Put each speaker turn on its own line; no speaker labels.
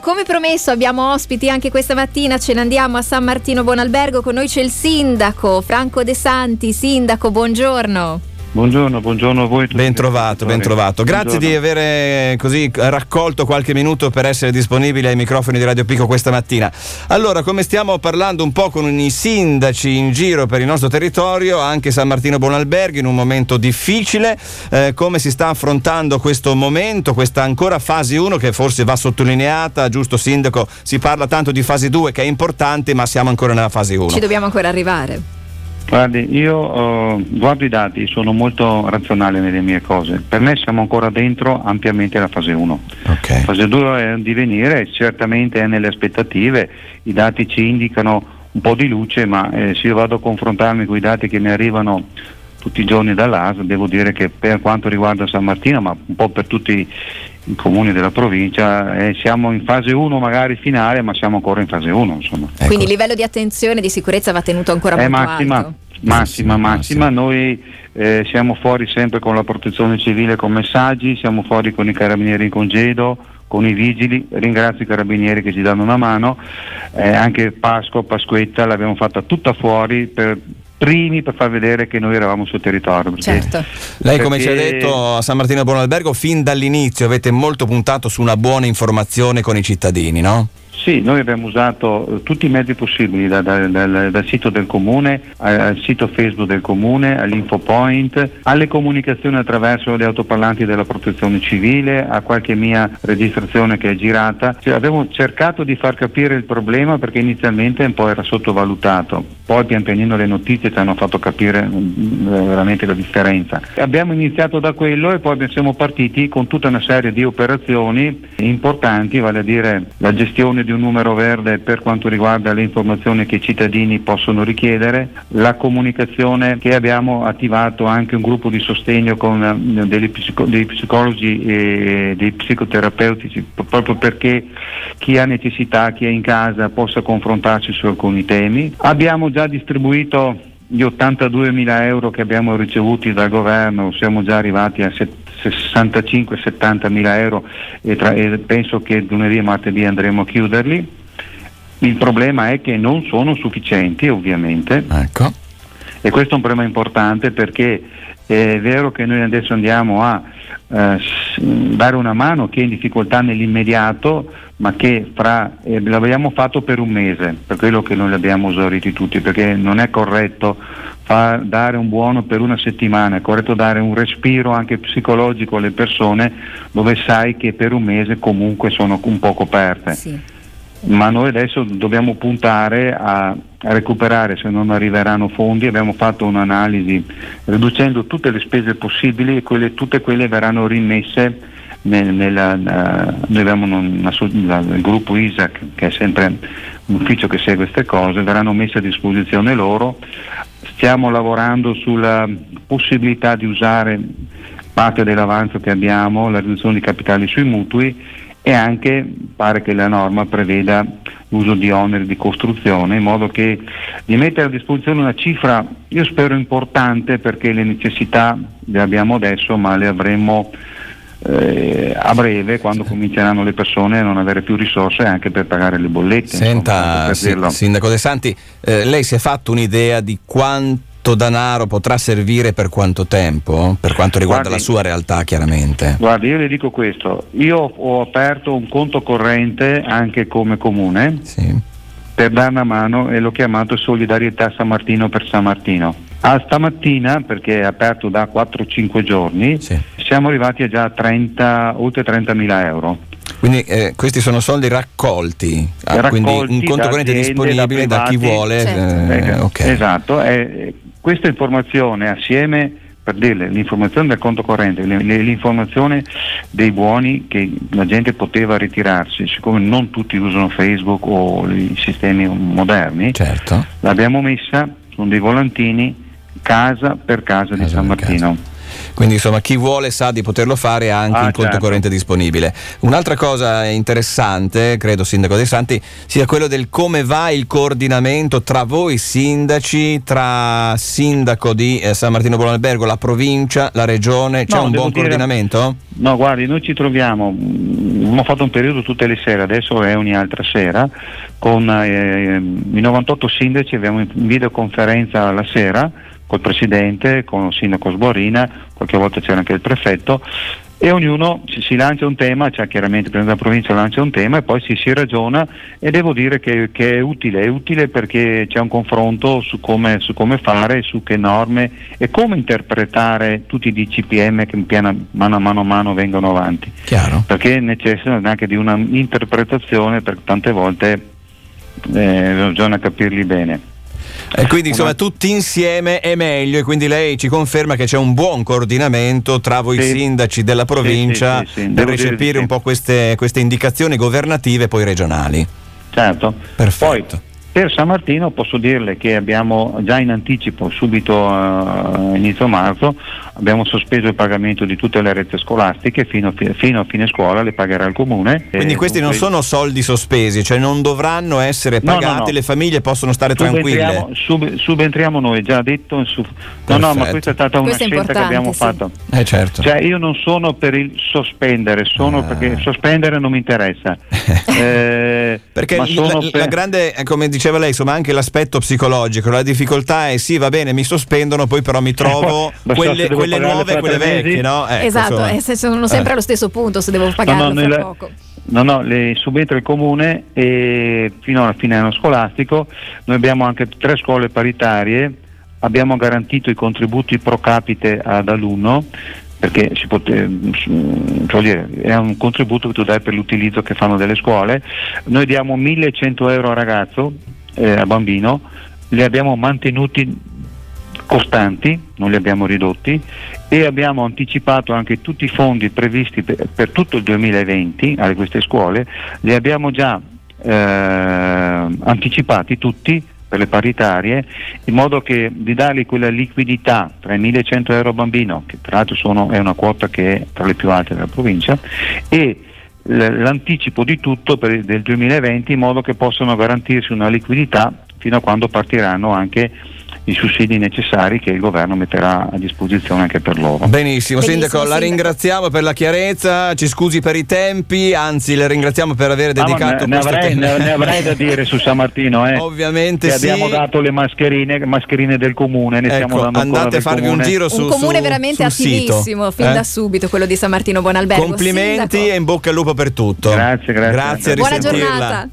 Come promesso abbiamo ospiti anche questa mattina, ce ne andiamo a San Martino Buonalbergo, con noi c'è il sindaco Franco De Santi. Sindaco, buongiorno.
Buongiorno a voi.
Ben trovato. Grazie di avere così raccolto qualche minuto per essere disponibili ai microfoni di Radio Pico questa mattina. Allora, come stiamo parlando un po' con i sindaci in giro per il nostro territorio, anche San Martino Buonalbergo in un momento difficile, come si sta affrontando questo momento, questa ancora fase 1 che forse va sottolineata, giusto sindaco? Si parla tanto di fase 2 che è importante, ma siamo ancora nella fase 1.
Ci dobbiamo ancora arrivare.
Guardi, io guardo i dati, sono molto razionale nelle mie cose. Per me siamo ancora dentro ampiamente la fase 1.
Okay.
Fase 2 è un divenire, certamente è nelle aspettative, i dati ci indicano un po' di luce, ma se io vado a confrontarmi con i dati che mi arrivano tutti i giorni dall'ASL, devo dire che per quanto riguarda San Martino, ma un po' per tutti i comuni della provincia, siamo in fase 1 magari finale, ma siamo ancora in fase 1, insomma.
Ecco. Quindi il livello di attenzione e di sicurezza va tenuto ancora molto alto.
Massima. Noi siamo fuori sempre con la protezione civile con messaggi, siamo fuori con i carabinieri in congedo, con i vigili. Ringrazio i carabinieri che ci danno una mano, anche Pasquetta l'abbiamo fatta tutta fuori per far vedere che noi eravamo sul territorio.
Certo.
Lei, come ci ha detto, a San Martino Buonalbergo fin dall'inizio avete molto puntato su una buona informazione con i cittadini, no?
Sì, noi abbiamo usato tutti i mezzi possibili, dal sito del comune al sito Facebook del comune, all'infopoint, alle comunicazioni attraverso le autoparlanti della protezione civile, a qualche mia registrazione che è girata. Abbiamo cercato di far capire il problema, perché inizialmente un po' era sottovalutato, poi pian pianino le notizie ci hanno fatto capire veramente la differenza. Abbiamo iniziato da quello e poi siamo partiti con tutta una serie di operazioni importanti, vale a dire la gestione di un numero verde per quanto riguarda le informazioni che i cittadini possono richiedere, la comunicazione che abbiamo attivato anche un gruppo di sostegno con dei psicologi e dei psicoterapeuti, proprio perché chi ha necessità, chi è in casa possa confrontarsi su alcuni temi. Abbiamo già distribuito gli 82.000 euro che abbiamo ricevuti dal governo, siamo già arrivati a 65-70.000 euro e penso che lunedì e martedì andremo a chiuderli. Il problema è che non sono sufficienti, ovviamente.
Ecco.
E questo è un problema importante, perché è vero che noi adesso andiamo a dare una mano a chi è in difficoltà nell'immediato, ma che l'abbiamo fatto per un mese, per quello che noi li abbiamo esauriti tutti, perché non è corretto dare un buono per una settimana, è corretto dare un respiro anche psicologico alle persone, dove sai che per un mese comunque sono un po' coperte. Sì. Ma noi adesso dobbiamo puntare a recuperare, se non arriveranno fondi. Abbiamo fatto un'analisi riducendo tutte le spese possibili e tutte quelle verranno rimesse noi abbiamo il gruppo ISAC, che è sempre un ufficio che segue queste cose, verranno messe a disposizione loro. Stiamo lavorando sulla possibilità di usare parte dell'avanzo che abbiamo, la riduzione di capitali sui mutui, e anche pare che la norma preveda l'uso di oneri di costruzione, in modo che di mettere a disposizione una cifra, io spero importante, perché le necessità le abbiamo adesso, ma le avremo a breve, quando cominceranno le persone a non avere più risorse anche per pagare le bollette.
Senta, sindaco De Santi, lei si è fatto un'idea di quanto denaro potrà servire per quanto tempo, per quanto riguarda la sua realtà, chiaramente?
Guardi, io le dico questo: io ho aperto un conto corrente anche come comune, sì, per dare una mano, e l'ho chiamato Solidarietà San Martino per San Martino. Stamattina, perché è aperto da 4-5 giorni, sì, siamo arrivati a già oltre 30.000 euro.
Quindi questi sono soldi raccolti, quindi un conto corrente disponibile da chi vuole.
Certo.
Okay.
Esatto, questa informazione, assieme, per dirle, l'informazione del conto corrente, l'informazione dei buoni che la gente poteva ritirarsi, siccome non tutti usano Facebook o i sistemi moderni,
certo,
l'abbiamo messa, sono dei volantini casa per casa di San Martino.
Quindi insomma chi vuole sa di poterlo fare, ha anche il conto corrente disponibile. Un'altra cosa interessante, credo, sindaco De Santi, sia quello del come va il coordinamento tra voi sindaci, tra sindaco di San Martino Buono Albergo, la provincia, la regione. C'è un buon coordinamento?
No, guardi, noi ci troviamo, abbiamo fatto un periodo tutte le sere, adesso è ogni altra sera, con i 98 sindaci, abbiamo in videoconferenza la sera col presidente, con il sindaco Sborina, qualche volta c'era anche il prefetto, e ognuno si lancia un tema, cioè chiaramente il presidente della provincia lancia un tema e poi si ragiona, e devo dire che è utile perché c'è un confronto su come fare, su che norme e come interpretare tutti i DCPM che mano a mano vengono avanti.
Chiaro.
Perché necessitano anche di una interpretazione, perché tante volte bisogna capirli bene.
E quindi insomma tutti insieme è meglio, e quindi lei ci conferma che c'è un buon coordinamento tra voi sindaci della provincia per recepire un po' queste indicazioni governative e poi regionali.
Certo.
Perfetto.
Poi per San Martino posso dirle che abbiamo già in anticipo, subito inizio marzo, abbiamo sospeso il pagamento di tutte le rette scolastiche fino a fine scuola, le pagherà il comune.
Quindi questi non sono soldi sospesi, cioè non dovranno essere pagati, no. Le famiglie possono stare tranquille.
Subentriamo noi, già detto. Ma questa è stata una scelta che abbiamo fatto.
Certo.
Cioè io non sono per il sospendere, perché sospendere non mi interessa.
Perché la grande, come diceva lei, insomma, anche l'aspetto psicologico, la difficoltà è sì, va bene, mi sospendono, poi però mi trovo quelle nuove e quelle vecchie, no?
Esatto, sono sempre allo stesso punto se devo pagarlo fra poco.
No, le subentra il comune e fino alla fine anno scolastico. Noi abbiamo anche 3 scuole paritarie, abbiamo garantito i contributi pro capite ad alunno, perché è un contributo che tu dai per l'utilizzo che fanno delle scuole. Noi diamo 1.100 euro a ragazzo, a bambino, li abbiamo mantenuti costanti, non li abbiamo ridotti, e abbiamo anticipato anche tutti i fondi previsti per tutto il 2020 a queste scuole, li abbiamo già anticipati tutti per le paritarie, in modo che di dargli quella liquidità tra i 1.100 euro a bambino, che tra l'altro è una quota che è tra le più alte della provincia, e l'anticipo di tutto del 2020, in modo che possano garantirsi una liquidità fino a quando partiranno anche i sussidi necessari che il governo metterà a disposizione anche per loro.
Benissimo, Sindaco, la ringraziamo per la chiarezza, ci scusi per i tempi, anzi le ringraziamo per aver dedicato
ne avrei da dire su San Martino,
ovviamente
che abbiamo dato le mascherine del comune, stiamo dando
andate a farvi un giro
un comune veramente attivissimo fin da subito, quello di San Martino Buono Albergo.
Complimenti, sindaco, e in bocca al lupo per tutto.
Grazie.
Buona
giornata.